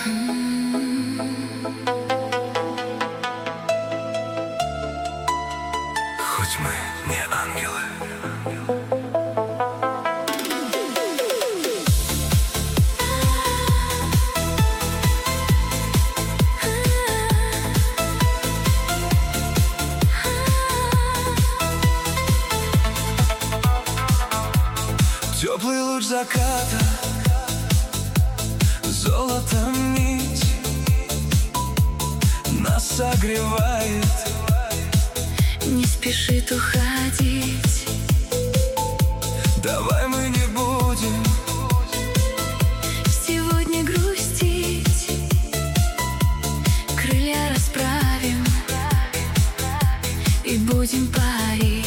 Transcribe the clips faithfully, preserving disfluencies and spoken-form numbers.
Хоть мы не ангелы. Теплый луч заката, золотом нить нас согревает, не спешит уходить. Давай мы не будем сегодня грустить, крылья расправим и будем парить.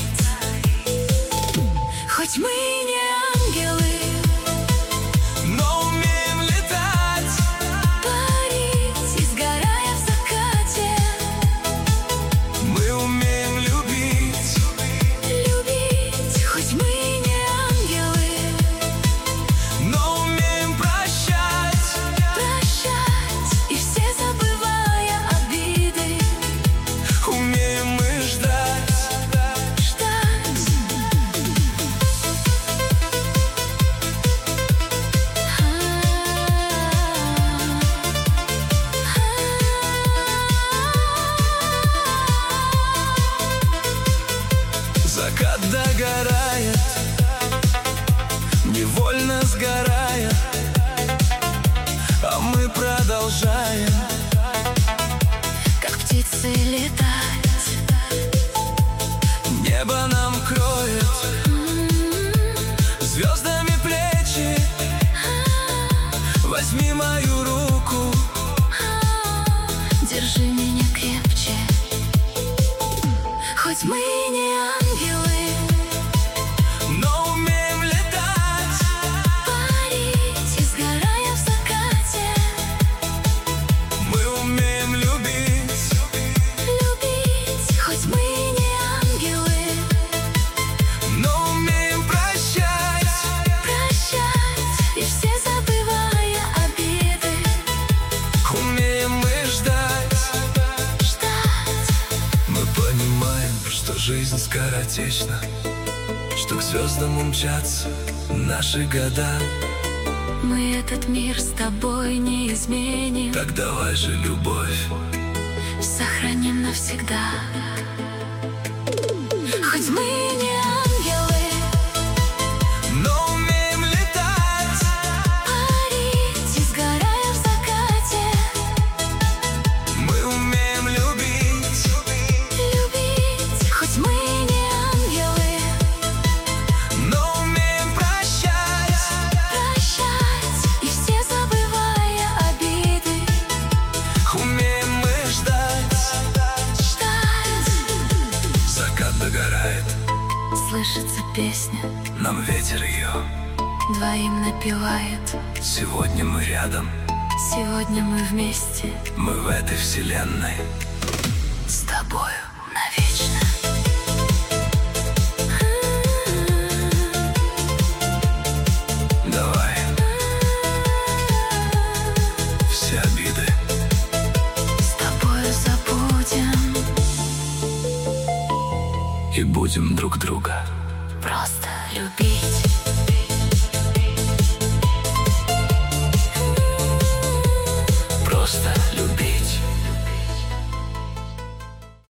Хоть мы не ангелы, но умеем летать, парить и сгорая в закате. мы умеем любить, Любить, хоть мы не ангелы, но умеем прощать, прощать и все забывая обиды. умеем мы ждать, Ждать. закат догорает, невольно сгорая, а мы продолжаем, Как птицы летать, небо нам кроет звездами плечи. Возьми мою руку, держи меня крепче. Хоть мы не ангелы, но умеем летать, парить и сгорая в закате. мы умеем любить, Любить, хоть мы не ангелы, но умеем прощать, прощать и все забывая обиды. умеем мы ждать. Ждать. Мы понимаем, что жизнь скоротечна, что к звездам умчатся наши года. Мы этот мир с тобой не изменим, Так давай же любовь, сохраним навсегда. Хоть мы не ангелы, но умеем летать, парить и сгорая в закате. мы умеем любить, Любить, хоть мы не ангелы, но умеем прощать, прощать и все забывая обиды. умеем мы ждать. Ждать. Закат догорает, Слышится песня, нам ветер ее. двоим напевает. Сегодня мы рядом, Сегодня мы вместе мы в этой вселенной с тобою навечно. Давай все обиды С тобою забудем, и будем друг друга просто любить. просто любить.